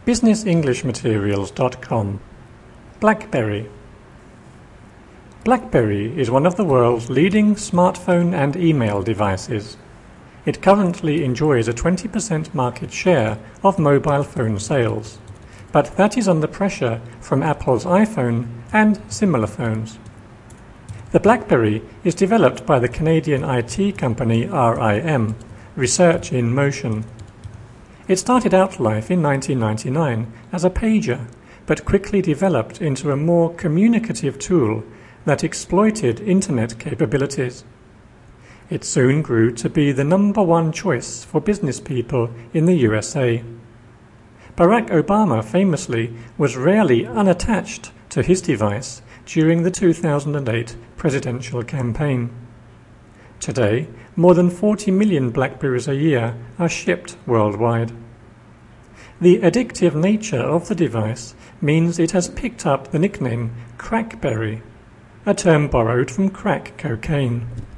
BusinessEnglishMaterials.com. BlackBerry. BlackBerry is one of the world's leading smartphone and email devices. It currently enjoys a 20% market share of mobile phone sales, but that is under pressure from Apple's iPhone and similar phones. The BlackBerry is developed by the Canadian IT company RIM, Research in Motion. It started out life in 1999 as a pager, but quickly developed into a more communicative tool that exploited Internet capabilities. It soon grew to be the #1 choice for business people in the USA. Barack Obama famously was rarely unattached to his device during the 2008 presidential campaign. Today, more than 40 million BlackBerries a year are shipped worldwide. The addictive nature of the device means it has picked up the nickname Crackberry, a term borrowed from crack cocaine.